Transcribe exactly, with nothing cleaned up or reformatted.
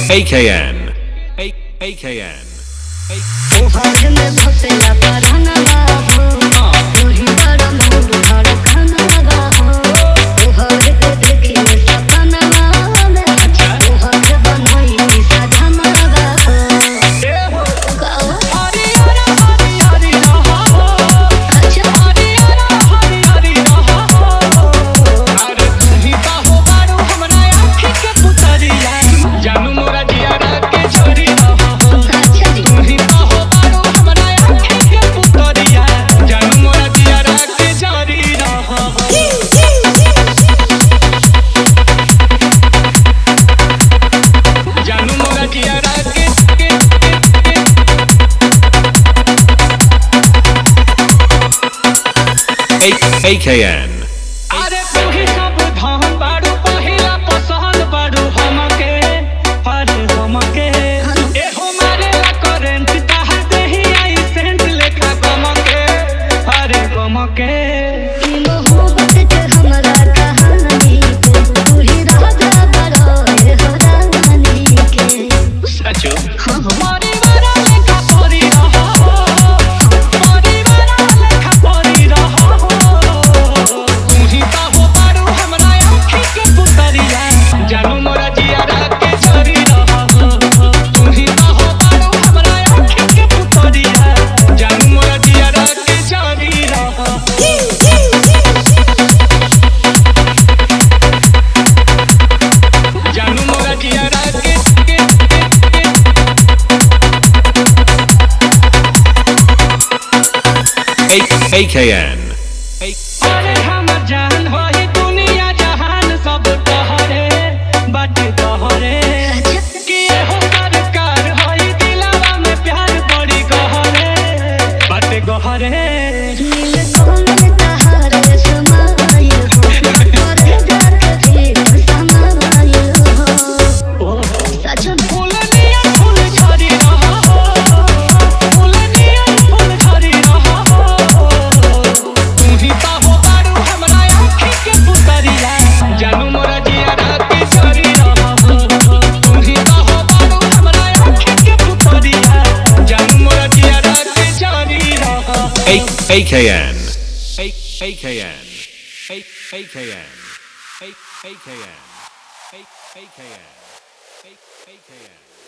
A K N. A A K N. A K N. अरे तू ही सब धाम बाड़ू पहिला पसंद बाड़ू हमके हर हमके ए हो मारे ला करंट ताहा देही आई सेंट लेखा गमके हरे गमके ई मोहब्बत के हमरा कहानी के तू ही राजा बड़ो ए हो रानी के सचो हमारी वाला लेखा परी रहा हमारी वाला लेखा परी रहा जानू मोरा जियारा के चोरी रहा तू ही तो हो बारू हमरा आँखी के पुतरिया जानू मोरा जियारा के चोरी रहा जानू मोरा जियारा के A K N. अरे हमर जान होई दुनिया जहान सब तोहरे बात तोहरे कि हो सरकार होई दिलवा में प्यार बड़ी गहरे बात गहरे नील कमल तहारे समाय हो तोरे जाके फिर समाय हो सच फूलनिया फूल झरी रहा फूलनिया फूल झरी रहा तू ही तो हो बारू हमरा आँखी के पुतरिया जानू मोरा जियारा के चोरी रहा तू ही तो हो बारू हमरा आँखी के पुतरिया जानू मोरा जियारा के चोरी रहा A A K N. A A K N. A A K N. A A K N. A A K N. A A K N.